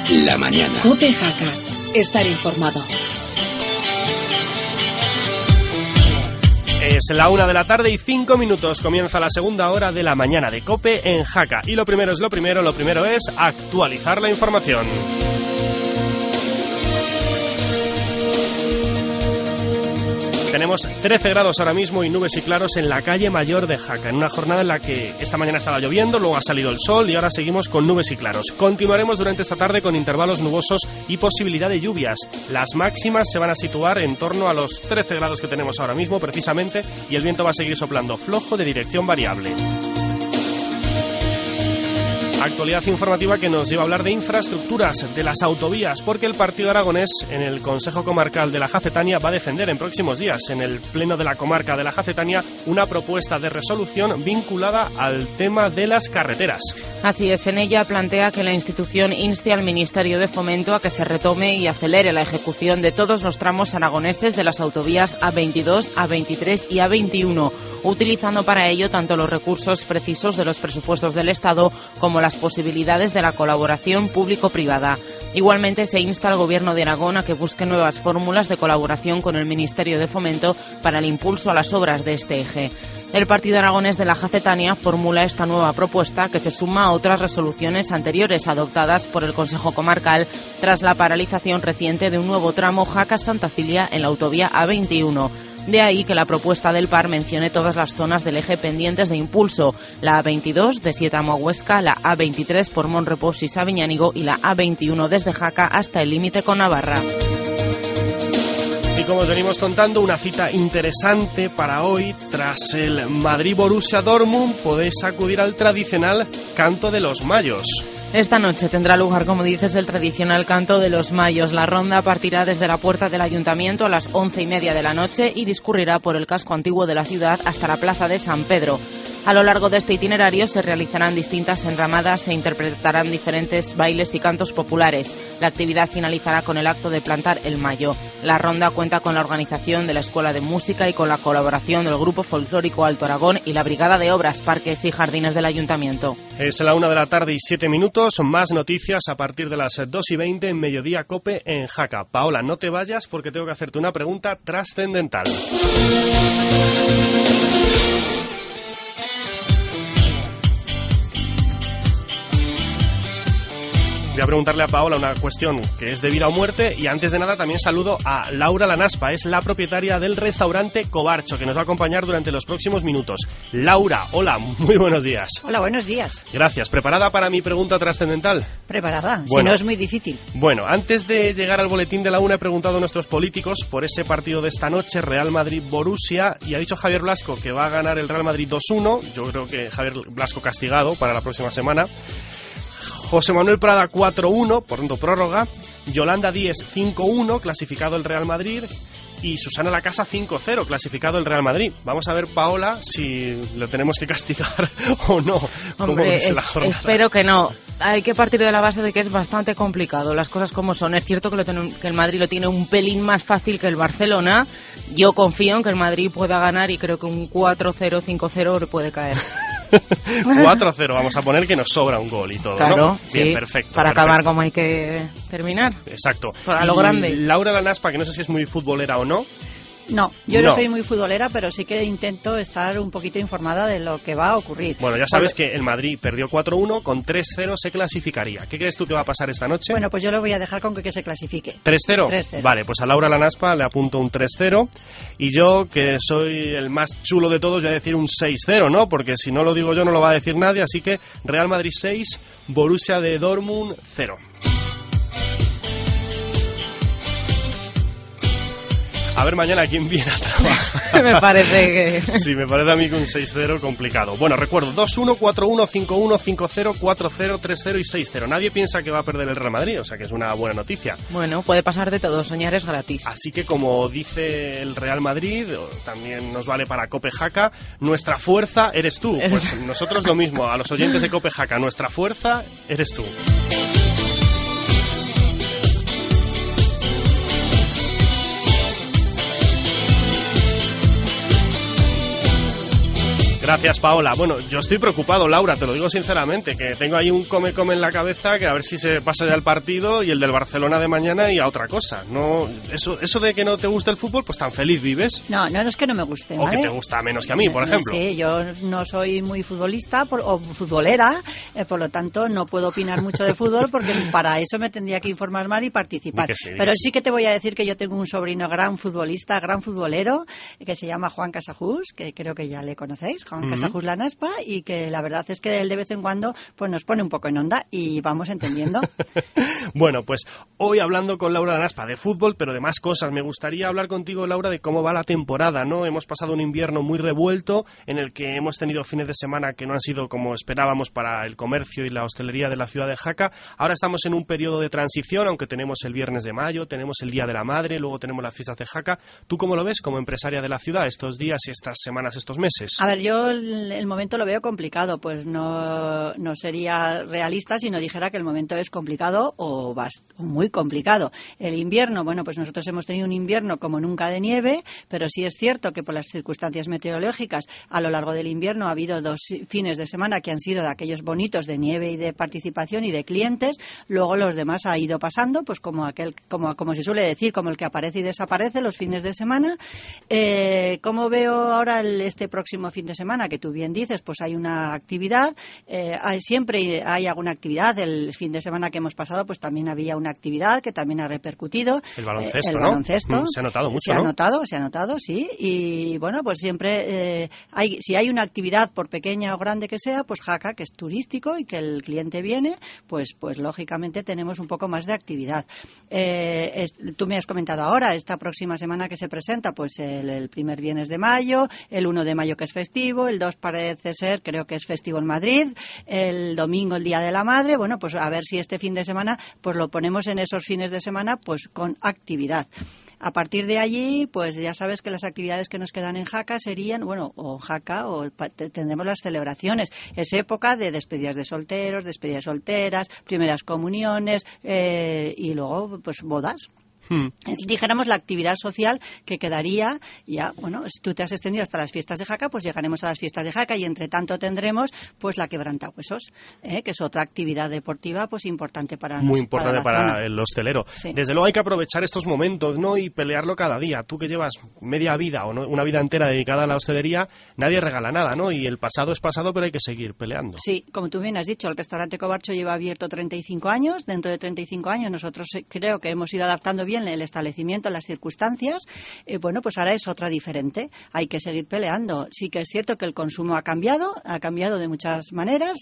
la mañana. COPE Jaca. Estar informado. Es la 1:05 p.m. Comienza la segunda hora de la mañana de COPE en Jaca. Y lo primero es actualizar la información. Tenemos 13 grados ahora mismo y nubes y claros en la calle Mayor de Jaca, en una jornada en la que esta mañana estaba lloviendo, luego ha salido el sol y ahora seguimos con nubes y claros. Continuaremos durante esta tarde con intervalos nubosos y posibilidad de lluvias. Las máximas se van a situar en torno a los 13 grados que tenemos ahora mismo, precisamente, y el viento va a seguir soplando flojo de dirección variable. Actualidad informativa que nos lleva a hablar de infraestructuras, de las autovías, porque el Partido Aragonés en el Consejo Comarcal de la Jacetania va a defender en próximos días en el Pleno de la Comarca de la Jacetania una propuesta de resolución vinculada al tema de las carreteras. Así es, en ella plantea que la institución inste al Ministerio de Fomento a que se retome y acelere la ejecución de todos los tramos aragoneses de las autovías A22, A23 y A21, utilizando para ello tanto los recursos precisos de los presupuestos del Estado como las posibilidades de la colaboración público-privada. Igualmente se insta al Gobierno de Aragón a que busque nuevas fórmulas de colaboración con el Ministerio de Fomento para el impulso a las obras de este eje. El Partido Aragonés de la Jacetania formula esta nueva propuesta que se suma a otras resoluciones anteriores adoptadas por el Consejo Comarcal tras la paralización reciente de un nuevo tramo Jaca-Santa Cilia en la autovía A21. De ahí que la propuesta del PAR mencione todas las zonas del eje pendientes de impulso, la A22 de Sietamo a Huesca, la A23 por Monrepós y Sabiñánigo y la A21 desde Jaca hasta el límite con Navarra. Y como os venimos contando, una cita interesante para hoy. Tras el Madrid-Borussia Dortmund podéis acudir al tradicional Canto de los Mayos. Esta noche tendrá lugar, como dices, el tradicional Canto de los Mayos. La ronda partirá desde la puerta del Ayuntamiento a las 11:30 de la noche y discurrirá por el casco antiguo de la ciudad hasta la plaza de San Pedro. A lo largo de este itinerario se realizarán distintas enramadas e interpretarán diferentes bailes y cantos populares. La actividad finalizará con el acto de plantar el mayo. La ronda cuenta con la organización de la Escuela de Música y con la colaboración del Grupo Folclórico Alto Aragón y la Brigada de Obras, Parques y Jardines del Ayuntamiento. Es la 1:07 p.m. Más noticias a partir de las 2:20 en Mediodía COPE en Jaca. Paola, no te vayas porque tengo que hacerte una pregunta trascendental. Voy a preguntarle a Paola una cuestión que es de vida o muerte y antes de nada también saludo a Laura Lanaspa, es la propietaria del restaurante Cobarcho, que nos va a acompañar durante los próximos minutos. Laura, hola, muy buenos días. Hola, buenos días. Gracias. ¿Preparada para mi pregunta trascendental? Preparada, bueno, si no es muy difícil. Bueno, antes de llegar al boletín de la 1 he preguntado a nuestros políticos por ese partido de esta noche, Real Madrid-Borussia, y ha dicho Javier Blasco que va a ganar el Real Madrid 2-1. Yo creo que Javier Blasco castigado para la próxima semana. José Manuel Prada 4-1, por tanto prórroga. Yolanda Díez 5-1, clasificado el Real Madrid. Y Susana Lacasa 5-0, clasificado el Real Madrid. Vamos a ver, Paola, si lo tenemos que castigar o no. Hombre, espero que no. Hay que partir de la base de que es bastante complicado, las cosas como son. Es cierto que el Madrid lo tiene un pelín más fácil que el Barcelona. Yo confío en que el Madrid pueda ganar y creo que un 4-0, 5-0 le puede caer. 4-0, vamos a poner que nos sobra un gol y todo, claro, ¿no? sí, bien, perfecto. Para acabar como hay que terminar. Exacto. Para lo grande. Laura Lanaspa, que no sé si es muy futbolera o no. No, yo no soy muy futbolera, pero sí que intento estar un poquito informada de lo que va a ocurrir. Bueno, ya sabes que el Madrid perdió 4-1, con 3-0 se clasificaría. ¿Qué crees tú que va a pasar esta noche? Bueno, pues yo lo voy a dejar con que se clasifique. ¿3-0? 3-0. Vale, pues a Laura Lanaspa le apunto un 3-0 y yo, que soy el más chulo de todos, voy a decir un 6-0, ¿no? Porque si no lo digo yo no lo va a decir nadie, así que Real Madrid 6, Borussia de Dortmund 0. A ver mañana quién viene a trabajar. Me parece que... Sí, me parece a mí que un 6-0 complicado. Bueno, recuerdo, 2-1, 4-1, 5-1, 5-0, 4-0, 3-0 y 6-0. Nadie piensa que va a perder el Real Madrid, o sea que es una buena noticia. Bueno, puede pasar de todo, soñar es gratis. Así que como dice el Real Madrid, también nos vale para COPE Jaca, nuestra fuerza eres tú. Pues nosotros lo mismo, a los oyentes de COPE Jaca, nuestra fuerza eres tú. Gracias, Paola. Bueno, yo estoy preocupado, Laura, te lo digo sinceramente, que tengo ahí un come-come en la cabeza que a ver si se pasa ya al partido y el del Barcelona de mañana y a otra cosa. No, eso de que no te gusta el fútbol, pues tan feliz vives. No es que no me guste, ¿vale? O que te gusta menos que a mí, por ejemplo. Sí, yo no soy muy futbolista o futbolera, por lo tanto no puedo opinar mucho de fútbol porque para eso me tendría que informar más y participar. Pero sí que te voy a decir que yo tengo un sobrino gran futbolista, gran futbolero, que se llama Juan Casajús, que creo que ya le conocéis, Juan Casajús La Naspa, y que la verdad es que él de vez en cuando pues nos pone un poco en onda y vamos entendiendo. Bueno, pues hoy hablando con Laura La Naspa de fútbol, pero de más cosas. Me gustaría hablar contigo, Laura, de cómo va la temporada, ¿no? Hemos pasado un invierno muy revuelto en el que hemos tenido fines de semana que no han sido como esperábamos para el comercio y la hostelería de la ciudad de Jaca. Ahora estamos en un periodo de transición, aunque tenemos el viernes de mayo, tenemos el Día de la Madre, luego tenemos las fiestas de Jaca. ¿Tú cómo lo ves como empresaria de la ciudad estos días, estas semanas, estos meses? A ver, yo el momento lo veo complicado, pues no sería realista si no dijera que el momento es complicado o muy complicado. El invierno, bueno, pues nosotros hemos tenido un invierno como nunca de nieve, pero sí es cierto que por las circunstancias meteorológicas a lo largo del invierno ha habido 2 fines de semana que han sido de aquellos bonitos de nieve y de participación y de clientes. Luego los demás ha ido pasando, pues como se suele decir, como el que aparece y desaparece los fines de semana. ¿Cómo veo ahora este próximo fin de semana? Que tú bien dices, pues hay una actividad, siempre hay alguna actividad. El fin de semana que hemos pasado, pues también había una actividad que también ha repercutido. El baloncesto, el ¿no? Baloncesto. Se ha notado mucho, Se ha notado, sí. Y bueno, pues siempre, si hay una actividad, por pequeña o grande que sea, pues Jaca, que es turístico y que el cliente viene, pues lógicamente tenemos un poco más de actividad. Tú me has comentado ahora, esta próxima semana que se presenta, pues el primer viernes de mayo, el 1 de mayo que es festivo, el 2 parece ser, creo que es festivo en Madrid, el domingo el Día de la Madre. Bueno, pues a ver si este fin de semana pues lo ponemos en esos fines de semana pues con actividad. A partir de allí, pues ya sabes que las actividades que nos quedan en Jaca serían, tendremos las celebraciones. Es época de despedidas de solteros, despedidas solteras, primeras comuniones y luego pues bodas. Dijéramos la actividad social que quedaría ya, bueno, si tú te has extendido hasta las fiestas de Jaca, pues llegaremos a las fiestas de Jaca y entre tanto tendremos pues la quebrantahuesos, que es otra actividad deportiva pues importante para nosotros. Muy importante para el hostelero. Sí. Desde luego hay que aprovechar estos momentos, ¿no? Y pelearlo cada día. Tú que llevas media vida o no, una vida entera dedicada a la hostelería, nadie regala nada, ¿no? Y el pasado es pasado, pero hay que seguir peleando. Sí, como tú bien has dicho, el restaurante Cobarcho lleva abierto 35 años. Dentro de 35 años nosotros creo que hemos ido adaptando bien el establecimiento, las circunstancias. Bueno, pues ahora es otra diferente. Hay que seguir peleando. Sí que es cierto que el consumo ha cambiado de muchas maneras.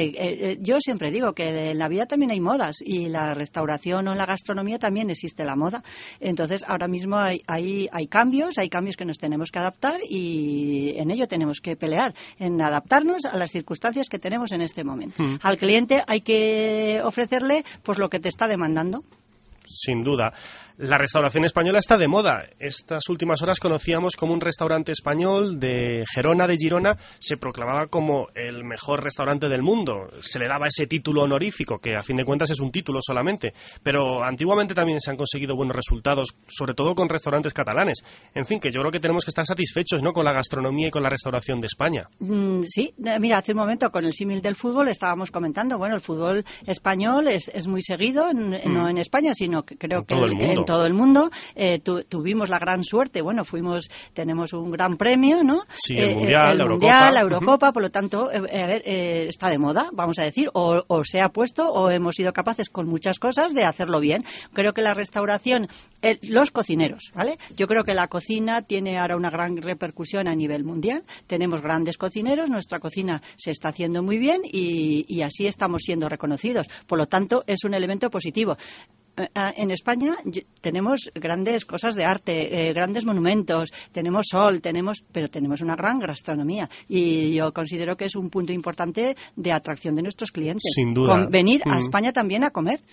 Yo siempre digo que en la vida también hay modas y la restauración o en la gastronomía también existe la moda. Entonces, ahora mismo hay cambios que nos tenemos que adaptar y en ello tenemos que pelear, en adaptarnos a las circunstancias que tenemos en este momento. Al cliente hay que ofrecerle pues lo que te está demandando. Sin duda. La restauración española está de moda. Estas últimas horas conocíamos como un restaurante español de Gerona, de Girona, se proclamaba como el mejor restaurante del mundo. Se le daba ese título honorífico, que a fin de cuentas es un título solamente. Pero antiguamente también se han conseguido buenos resultados, sobre todo con restaurantes catalanes. En fin, que yo creo que tenemos que estar satisfechos, ¿no?, con la gastronomía y con la restauración de España. Sí, mira, hace un momento con el símil del fútbol estábamos comentando, bueno, el fútbol español es muy seguido, no en España, sino que creo que en todo el mundo. Tuvimos la gran suerte, bueno, tenemos un gran premio, ¿no? Sí, el Mundial, la Eurocopa, por lo tanto, está de moda, vamos a decir, o se ha puesto o hemos sido capaces con muchas cosas de hacerlo bien. Creo que la restauración, los cocineros, ¿vale? Yo creo que la cocina tiene ahora una gran repercusión a nivel mundial. Tenemos grandes cocineros, nuestra cocina se está haciendo muy bien y así estamos siendo reconocidos. Por lo tanto, es un elemento positivo. En España tenemos grandes cosas de arte, grandes monumentos, tenemos sol, pero tenemos una gran gastronomía y yo considero que es un punto importante de atracción de nuestros clientes. Sin duda. Venir a España también a comer.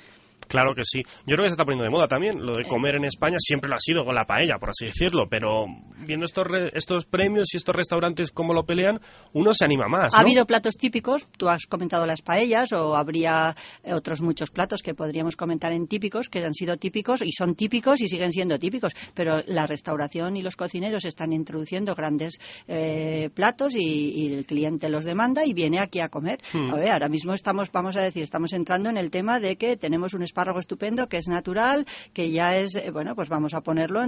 Claro que sí. Yo creo que se está poniendo de moda también. Lo de comer en España siempre lo ha sido con la paella, por así decirlo, pero viendo estos premios y estos restaurantes cómo lo pelean, uno se anima más, ¿no? Ha habido platos típicos, tú has comentado las paellas, o habría otros muchos platos que podríamos comentar en típicos, que han sido típicos y son típicos y siguen siendo típicos, pero la restauración y los cocineros están introduciendo grandes platos y el cliente los demanda y viene aquí a comer. A ver, ahora mismo estamos entrando en el tema de que tenemos un espárrago estupendo que es natural, que ya es, pues vamos a ponerlo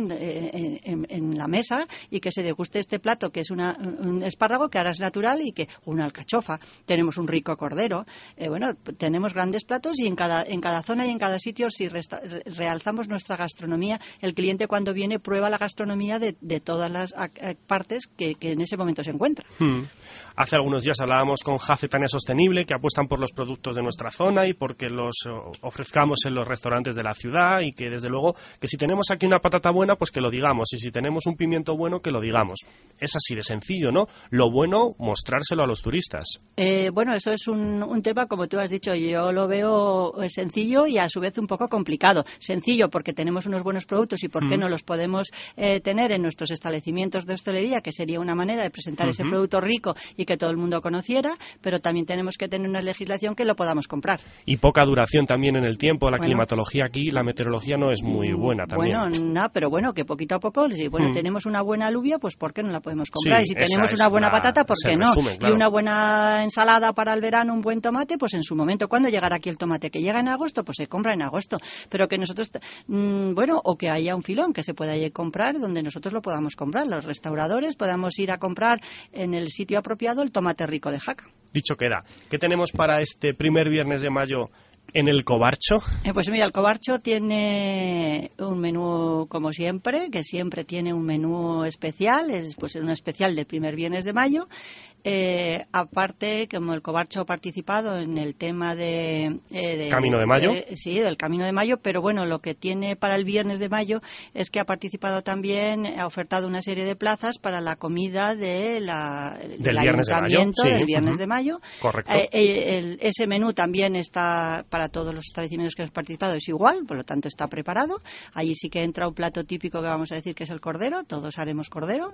en la mesa y que se deguste este plato que es un espárrago que ahora es natural y que una alcachofa. Tenemos un rico cordero. Tenemos grandes platos y en cada zona y en cada sitio, si realzamos nuestra gastronomía, el cliente cuando viene prueba la gastronomía de todas las partes que en ese momento se encuentra. Hace algunos días hablábamos con Jacetania Sostenible, que apuestan por los productos de nuestra zona y porque los ofrezcamos en los restaurantes de la ciudad, y que desde luego que si tenemos aquí una patata buena, pues que lo digamos, y si tenemos un pimiento bueno, que lo digamos. Es así de sencillo, ¿no? Lo bueno, mostrárselo a los turistas. Eso es un tema, como tú has dicho, yo lo veo sencillo y a su vez un poco complicado. Sencillo porque tenemos unos buenos productos y por qué no los podemos tener en nuestros establecimientos de hostelería, que sería una manera de presentar ese producto rico y que todo el mundo conociera, pero también tenemos que tener una legislación que lo podamos comprar. Y poca duración también en el tiempo. La climatología aquí, la meteorología no es muy buena también. Pero que poquito a poco, si tenemos una buena alubia, pues ¿por qué no la podemos comprar? Y si tenemos una buena patata, ¿por qué no? Claro. Y una buena ensalada para el verano, un buen tomate, pues en su momento. ¿Cuándo llegará aquí el tomate? Que llega en agosto, pues se compra en agosto. Pero que nosotros, o que haya un filón que se pueda comprar donde nosotros lo podamos comprar. Los restauradores podamos ir a comprar en el sitio apropiado el tomate rico de Jaca. Dicho queda. ¿Qué tenemos para este primer viernes de mayo en el Covarcho? Pues mira, el Covarcho tiene un menú como siempre, que siempre tiene un menú especial, es pues un especial de primer viernes de mayo. Aparte, como el Covarcho ha participado en el tema de Camino de Mayo. Sí, del Camino de Mayo, pero lo que tiene para el viernes de mayo es que ha participado también, ha ofertado una serie de plazas para la comida del viernes ayuntamiento de mayo. Del viernes de mayo. Correcto. Ese menú también está para todos los establecimientos que hemos participado, es igual, por lo tanto está preparado. Allí sí que entra un plato típico que vamos a decir que es el cordero, todos haremos cordero,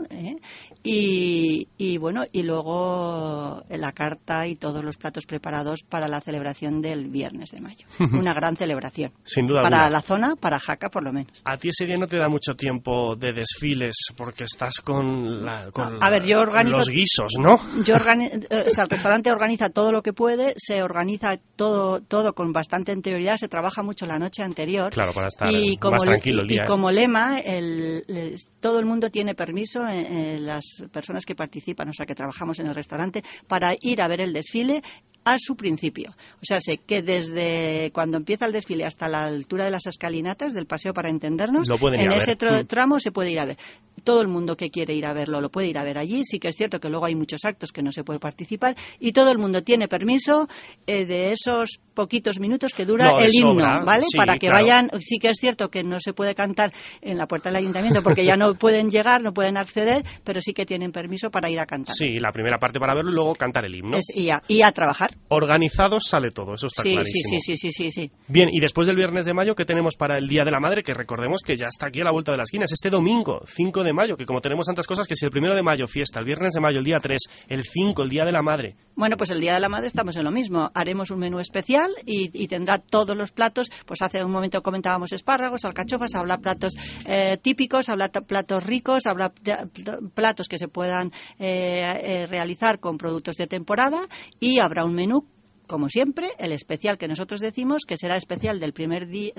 y luego la carta y todos los platos preparados para la celebración del viernes de mayo. Una gran celebración. Sin duda para alguna. La zona, para Jaca por lo menos. A ti ese día no te da mucho tiempo de desfiles porque estás con yo organizo, los guisos, ¿no? El restaurante organiza todo lo que puede, se organiza todo con bastante anterioridad, se trabaja mucho la noche anterior. Claro, para estar más tranquilo el día. Y como lema, todo el mundo tiene permiso, las personas que participan, o sea, que trabajamos en el restaurante, para ir a ver el desfile a su principio. O sea, sé que desde cuando empieza el desfile hasta la altura de las escalinatas del paseo, para entendernos, en ese tramo se puede ir a ver. Todo el mundo que quiere ir a verlo lo puede ir a ver allí. Sí que es cierto que luego hay muchos actos que no se puede participar y todo el mundo tiene permiso de esos poquitos minutos que dura el himno, ¿vale? Sí, para que vayan. Sí que es cierto que no se puede cantar en la puerta del ayuntamiento porque ya no pueden llegar, no pueden acceder, pero sí que tienen permiso para ir a cantar. Sí, la primera parte para verlo y luego cantar el himno. Y a trabajar. Organizados sale todo, eso está clarísimo. Sí. Bien, y después del viernes de mayo, ¿qué tenemos para el Día de la Madre? Que recordemos que ya está aquí a la vuelta de la esquina, es este domingo, 5 de mayo, que como tenemos tantas cosas, que si el 1 de mayo fiesta, el viernes de mayo el día 3, el 5 el Día de la Madre. Bueno, pues el Día de la Madre estamos en lo mismo, haremos un menú especial y tendrá todos los platos, pues hace un momento comentábamos espárragos, alcachofas, habrá platos típicos, habrá platos ricos, habrá platos que se puedan realizar con productos de temporada y habrá un menú, como siempre, el especial que nosotros decimos, que será especial del primer día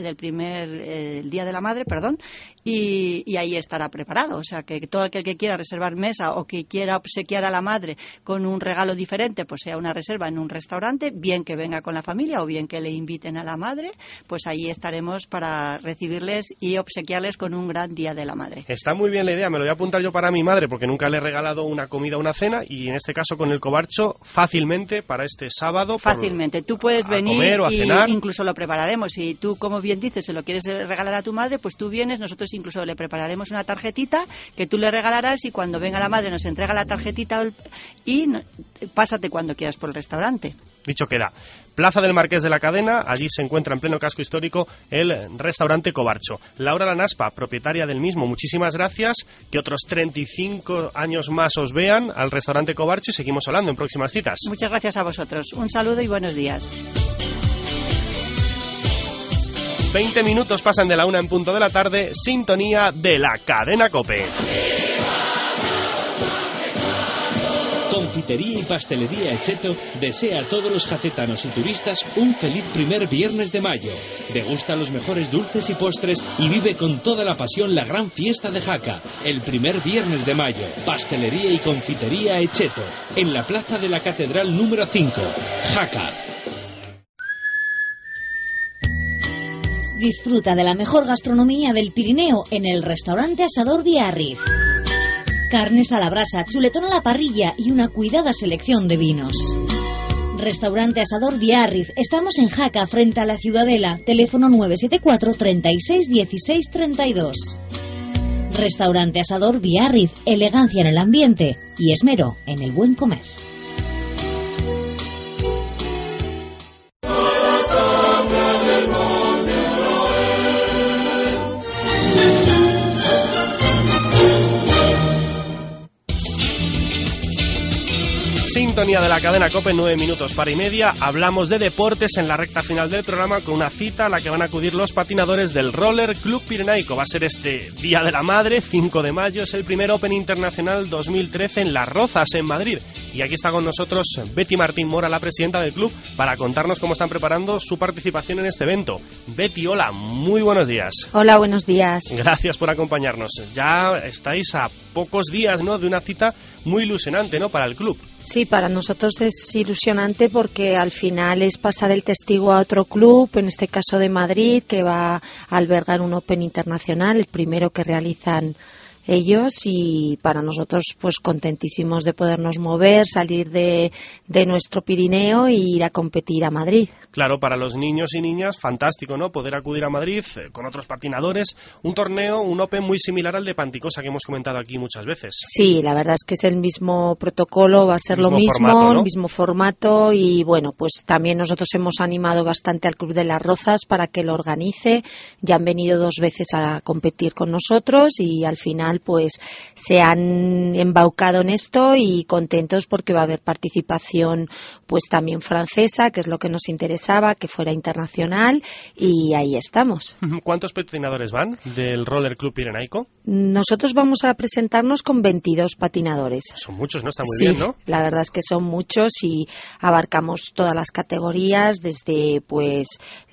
de la Madre, y ahí estará preparado. O sea, que todo aquel que quiera reservar mesa o que quiera obsequiar a la madre con un regalo diferente, pues sea una reserva en un restaurante, bien que venga con la familia o bien que le inviten a la madre, pues ahí estaremos para recibirles y obsequiarles con un gran Día de la Madre. Está muy bien la idea, me lo voy a apuntar yo para mi madre, porque nunca le he regalado una comida o una cena, y en este caso con el Covarcho, fácilmente para este sábado. Fácilmente, tú puedes venir y incluso lo prepararemos. Si tú, como bien dices, se lo quieres regalar a tu madre, pues tú vienes, nosotros incluso le prepararemos una tarjetita que tú le regalarás y cuando venga la madre nos entrega la tarjetita y pásate cuando quieras por el restaurante. Dicho queda. Plaza del Marqués de la Cadena, allí se encuentra en pleno casco histórico el restaurante Cobarcho. Laura Lanaspa, propietaria del mismo, muchísimas gracias, que otros 35 años más os vean al restaurante Cobarcho y seguimos hablando en próximas citas. Muchas gracias a vosotros. Un saludo y buenos días. 20 minutos pasan de la 1 en punto de la tarde, sintonía de la cadena COPE. Confitería y Pastelería Echeto desea a todos los jacetanos y turistas un feliz primer viernes de mayo. Degusta los mejores dulces y postres y vive con toda la pasión la gran fiesta de Jaca, el primer viernes de mayo. Pastelería y Confitería Echeto, en la Plaza de la Catedral número 5, Jaca. Disfruta de la mejor gastronomía del Pirineo en el restaurante Asador Biarritz. Carnes a la brasa, chuletón a la parrilla y una cuidada selección de vinos. Restaurante Asador Biarritz. Estamos en Jaca, frente a la Ciudadela. Teléfono 974 36 16 32. Restaurante Asador Biarritz. Elegancia en el ambiente y esmero en el buen comer. Sintonía de la cadena COPE, 9 minutos para y media. Hablamos de deportes en la recta final del programa con una cita a la que van a acudir los patinadores del Roller Club Pirenaico. Va a ser este Día de la Madre, 5 de mayo, es el primer Open Internacional 2013 en Las Rozas, en Madrid. Y aquí está con nosotros Betty Martín Mora, la presidenta del club, para contarnos cómo están preparando su participación en este evento. Betty, hola, muy buenos días. Hola, buenos días. Gracias por acompañarnos. Ya estáis a pocos días, ¿no?, de una cita muy ilusionante, ¿no?, para el club. Sí, para nosotros es ilusionante porque al final es pasar el testigo a otro club, en este caso de Madrid, que va a albergar un Open internacional, el primero que realizan ellos, y para nosotros pues contentísimos de podernos mover, salir de nuestro Pirineo e ir a competir a Madrid. Claro, para los niños y niñas, fantástico, ¿no?, poder acudir a Madrid con otros patinadores, un torneo, un Open muy similar al de Panticosa que hemos comentado aquí muchas veces. Sí, la verdad es que es el mismo protocolo, va a ser lo mismo, formato, ¿no?, el mismo formato, y bueno, pues también nosotros hemos animado bastante al Club de Las Rozas para que lo organice. Ya han venido 2 veces a competir con nosotros y al final pues se han embaucado en esto y contentos porque va a haber participación pues también francesa, que es lo que nos interesaba, que fuera internacional, y ahí estamos. ¿Cuántos patinadores van del Roller Club Pirenaico? Nosotros vamos a presentarnos con 22 patinadores. Son muchos, ¿no? Está muy sí, bien, ¿no? La verdad es que son muchos y abarcamos todas las categorías, desde pues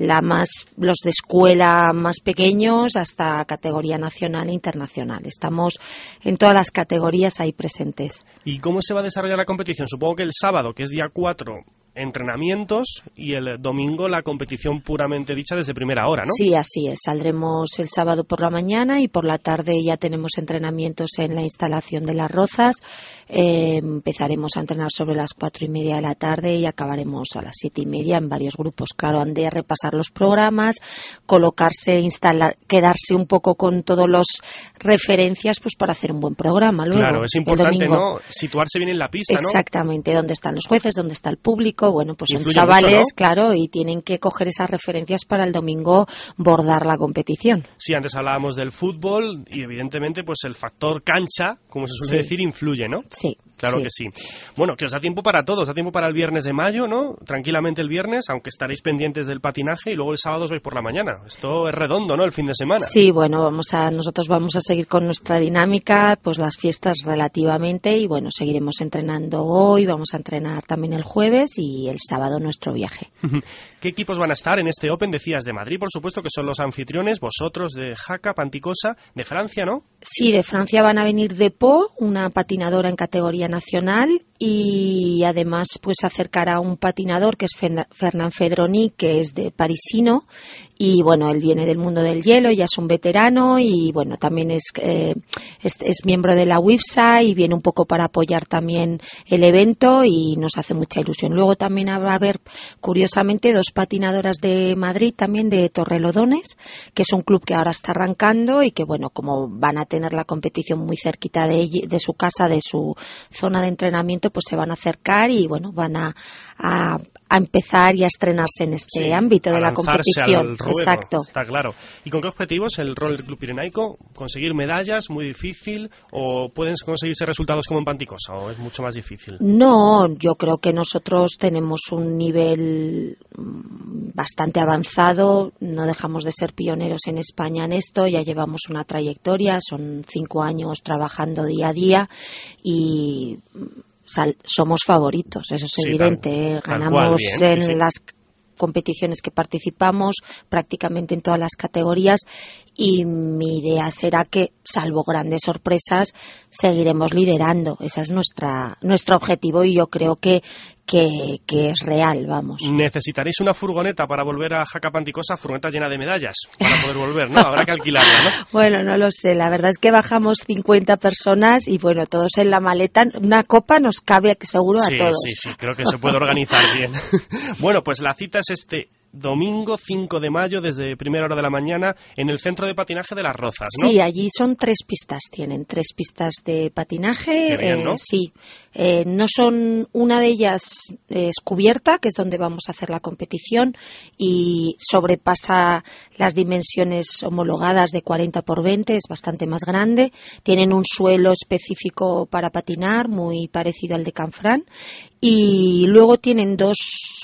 los de escuela más pequeños hasta categoría nacional e internacional. Estamos en todas las categorías ahí presentes. ¿Y cómo se va a desarrollar la competición? Supongo que el sábado, que es día 4, entrenamientos, y el domingo la competición puramente dicha desde primera hora, ¿no? Sí, así es. Saldremos el sábado por la mañana y por la tarde ya tenemos entrenamientos en la instalación de Las Rozas. Empezaremos a entrenar sobre las 4:30 de la tarde y acabaremos a las 7:30 en varios grupos. Claro, han de repasar los programas, colocarse, quedarse un poco con todas las referencias pues para hacer un buen programa luego. Claro, es importante, ¿no?, situarse bien en la pista, ¿no? Exactamente, dónde están los jueces, dónde está el público. Bueno, pues son influye chavales, mucho, ¿no?, claro, y tienen que coger esas referencias para el domingo bordar la competición. Sí, antes hablábamos del fútbol y evidentemente pues el factor cancha, como se suele decir, influye, ¿no? Sí. Claro que sí. Bueno, que os da tiempo para todos, da tiempo para el viernes de mayo, ¿no? Tranquilamente el viernes, aunque estaréis pendientes del patinaje, y luego el sábado os vais por la mañana. Esto es redondo, ¿no?, el fin de semana. Sí, bueno, nosotros vamos a seguir con nuestra dinámica, pues las fiestas relativamente, y bueno, seguiremos entrenando hoy, vamos a entrenar también el jueves y el sábado nuestro viaje. ¿Qué equipos van a estar en este Open? Decías de Madrid, por supuesto, que son los anfitriones, vosotros de Jaca, Panticosa, de Francia, ¿no? Sí, de Francia van a venir Depot, una patinadora en categoría nacional, y además pues acercará un patinador que es Fernand Fedroni, que es de parisino, y bueno, él viene del mundo del hielo, ya es un veterano, y bueno, también es miembro de la WIFSA y viene un poco para apoyar también el evento, y nos hace mucha ilusión. Luego también va a haber, curiosamente, 2 patinadoras de Madrid, también de Torrelodones, que es un club que ahora está arrancando y que bueno, como van a tener la competición muy cerquita de su casa, de su zona de entrenamiento, pues se van a acercar y bueno, van a empezar y a estrenarse en este ámbito de la competición. Al ruedo, exacto. Está claro. ¿Y con qué objetivos el Roller Club Pirenaico? ¿Conseguir medallas? ¿Muy difícil? ¿O pueden conseguirse resultados como en Panticosa? ¿O es mucho más difícil? No, yo creo que nosotros tenemos un nivel bastante avanzado. No dejamos de ser pioneros en España en esto. Ya llevamos una trayectoria. Son 5 años trabajando día a día y somos favoritos, eso es evidente. Ganamos en las competiciones que participamos, prácticamente en todas las categorías, y mi idea será que, salvo grandes sorpresas, seguiremos liderando. Ese es nuestro objetivo y yo creo que es real, vamos. Necesitaréis una furgoneta para volver a Jaca Panticosa, furgoneta llena de medallas, para poder volver, ¿no? Habrá que alquilarla, ¿no? Bueno, no lo sé, la verdad es que bajamos 50 personas y bueno, todos en la maleta, una copa nos cabe seguro a todos. Sí, creo que se puede organizar bien. Bueno, pues la cita es este domingo 5 de mayo desde primera hora de la mañana en el centro de patinaje de Las Rozas, ¿no? Sí, allí son 3 pistas, tienen 3 pistas de patinaje. Qué bien, ¿no? Sí, no son, una de ellas es cubierta, que es donde vamos a hacer la competición y sobrepasa las dimensiones homologadas de 40 por 20, es bastante más grande. Tienen un suelo específico para patinar, muy parecido al de Canfrán, y luego tienen 2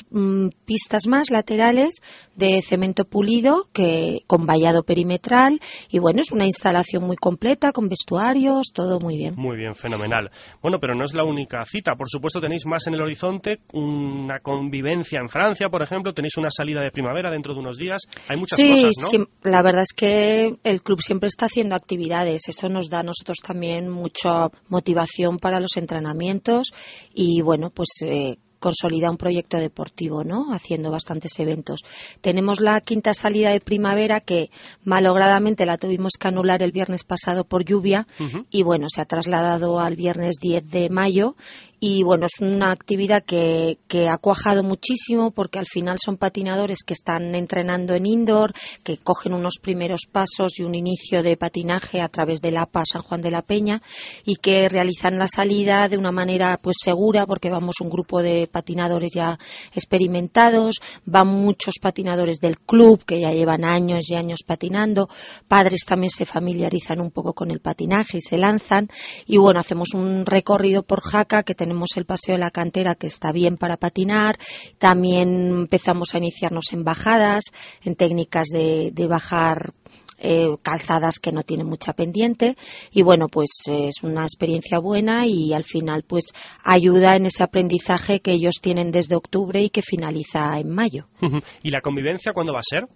pistas más laterales de cemento pulido con vallado perimetral, y bueno, es una instalación muy completa con vestuarios, todo muy bien. Muy bien, fenomenal. Bueno, pero no es la única cita, por supuesto tenéis más en el horizonte, una convivencia en Francia, por ejemplo, tenéis una salida de primavera dentro de unos días, hay muchas cosas, ¿no? Sí, la verdad es que el club siempre está haciendo actividades, eso nos da a nosotros también mucha motivación para los entrenamientos y bueno, pues consolida un proyecto deportivo, ¿no? Haciendo bastantes eventos. Tenemos la 5ª salida de primavera que malogradamente la tuvimos que anular el viernes pasado por lluvia y bueno, se ha trasladado al viernes 10 de mayo y bueno, es una actividad que ha cuajado muchísimo porque al final son patinadores que están entrenando en indoor, que cogen unos primeros pasos y un inicio de patinaje a través del APA San Juan de la Peña y que realizan la salida de una manera pues segura porque vamos un grupo de patinadores ya experimentados, van muchos patinadores del club que ya llevan años y años patinando, padres también se familiarizan un poco con el patinaje y se lanzan y bueno, hacemos un recorrido por Jaca que tenemos el paseo de la cantera que está bien para patinar, también empezamos a iniciarnos en bajadas, en técnicas de bajar calzadas que no tienen mucha pendiente y bueno, pues es una experiencia buena y al final pues ayuda en ese aprendizaje que ellos tienen desde octubre y que finaliza en mayo. ¿Y la convivencia cuándo va a ser?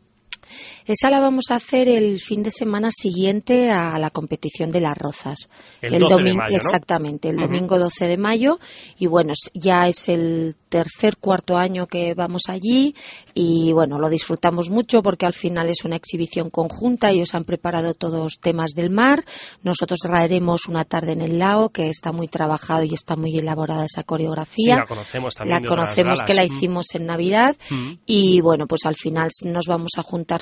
Esa la vamos a hacer el fin de semana siguiente a la competición de Las Rozas. El 12 de mayo, ¿no? Exactamente, el domingo 12 de mayo. Y bueno, ya es el cuarto año que vamos allí y bueno, lo disfrutamos mucho porque al final es una exhibición conjunta. Ellos han preparado todos temas del mar. Nosotros haremos una tarde en el lago que está muy trabajado y está muy elaborada esa coreografía. Sí, la conocemos también. La conocemos que la hicimos en Navidad y bueno, pues al final nos vamos a juntar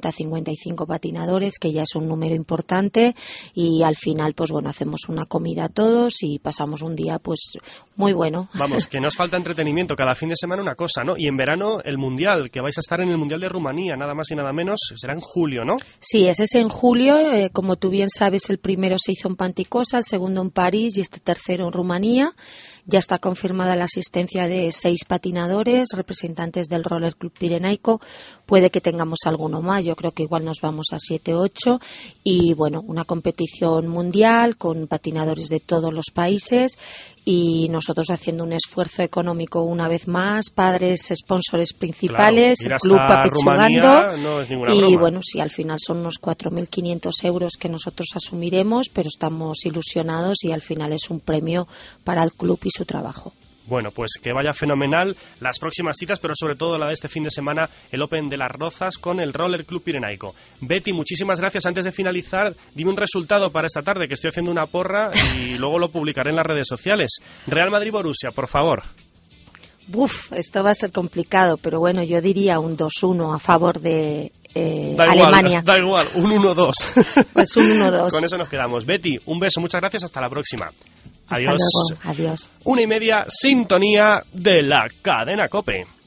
50-55 patinadores, que ya es un número importante y al final pues bueno, hacemos una comida a todos y pasamos un día pues muy bueno. Vamos, que nos falta entretenimiento cada fin de semana una cosa, ¿no? Y en verano el Mundial, que vais a estar en el Mundial de Rumanía, nada más y nada menos, será en julio, ¿no? Sí, ese es en julio, como tú bien sabes, el primero se hizo en Panticosa, el segundo en París y este tercero en Rumanía. Ya está confirmada la asistencia de 6 patinadores, representantes del Roller Club Pirenaico. Puede que tengamos alguno más, yo creo que igual nos vamos a 7-8. Y bueno, una competición mundial con patinadores de todos los países y nosotros haciendo un esfuerzo económico una vez más, padres, sponsores principales, claro, el club apechugando. No es ninguna y broma. bueno, sí, al final son unos 4.500 euros que nosotros asumiremos, pero estamos ilusionados y al final es un premio para el club y su trabajo. Bueno, pues que vaya fenomenal las próximas citas, pero sobre todo la de este fin de semana, el Open de Las Rozas con el Roller Club Pirenaico. Betty, muchísimas gracias. Antes de finalizar, dime un resultado para esta tarde, que estoy haciendo una porra y luego lo publicaré en las redes sociales. Real Madrid-Borussia, por favor. Esto va a ser complicado, pero bueno, yo diría un 2-1 a favor de Alemania. Da igual, un 1-2. Pues un 1-2. Con eso nos quedamos. Betty, un beso, muchas gracias, hasta la próxima. Hasta Adiós. luego. Adiós. 1:30, sintonía de la cadena COPE.